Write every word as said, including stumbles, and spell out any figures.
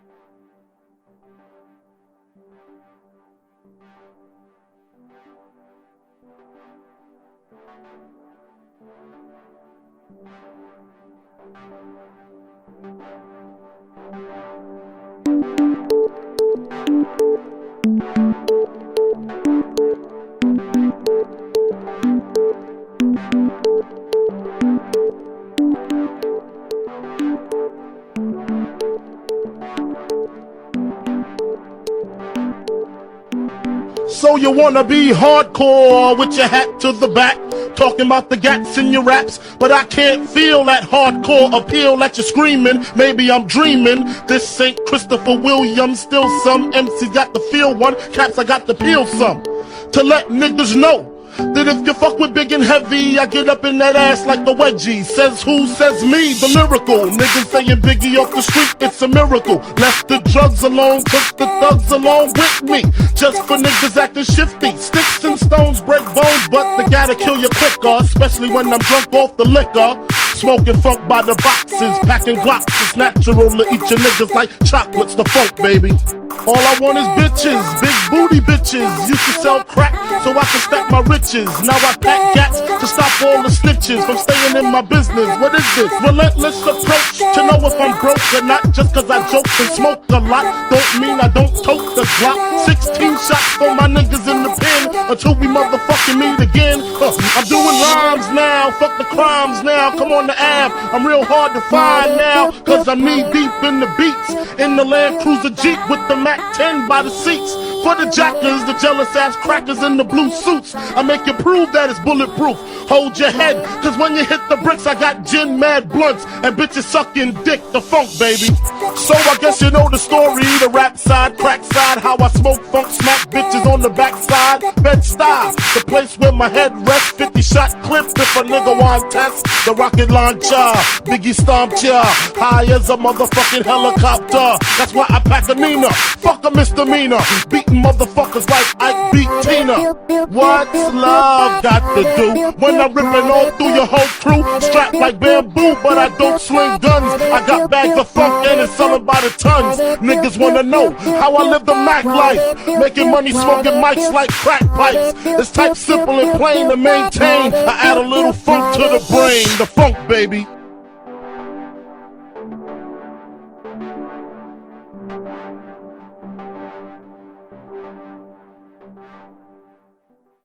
So you wanna be hardcore with your hat to the back, talking about the gats in your raps, but I can't feel that hardcore appeal that you're screaming. Maybe I'm dreaming. This ain't Christopher Williams, still some M Cs got to feel one, caps I got to peel some, to let niggas know that if you fuck with big and heavy, I get up in that ass like the wedgie. Says who? Says me, the lyrical. Niggas saying Biggie off the street, it's a miracle. Left the drugs alone, took the thugs along with me. Just for niggas acting shifty. Sticks and stones break bones, but they gotta kill you quicker, especially when I'm drunk off the liquor. Smoking funk by the boxes, packing glocks. It's natural to eat your niggas like chocolates, the funk, baby. All I want is bitches, big booty bitches. Used to sell crack so I could stack my riches. Now I pack gats to stop all the snitches from staying in my business. What is this? Relentless approach to know if I'm broke or not. Just cause I joke and smoke a lot don't mean I don't tote the Glock. Sixteen shots for my niggas in the pen until we motherfucking meet again. Huh. I'm doing rhymes now, fuck the crimes now. Come on the Ave, I'm real hard to find now, cause I'm knee deep in the beats. In the Land Cruiser Jeep with the Mac ten by the seats. For the jackers, the jealous ass crackers in the blue suits, I make you prove that it's bulletproof. Hold your head, cause when you hit the bricks, I got gin mad blunts and bitches sucking dick, the funk, baby. So I guess you know the story, the rap side, crack side, how I smoke funk, smack bitches on the backside. Bed-Stuy, the place where my head rests, fifty shot clip if a nigga want test. The rocket launcher, Biggie stomped ya, high as a motherfucking helicopter. That's why I pack a Nina, fuck a misdemeanor, beating motherfuckers like Ike beat Tina. What's love got to do when I'm ripping all through your whole crew? Strapped like bamboo, but I don't swing guns. I got bags of funk and it's selling by the tons. Niggas wanna know how I live the Mac life, making money smoking mics like crack pipes. It's type simple and plain to maintain. I add a little funk to the brain, the funk, baby.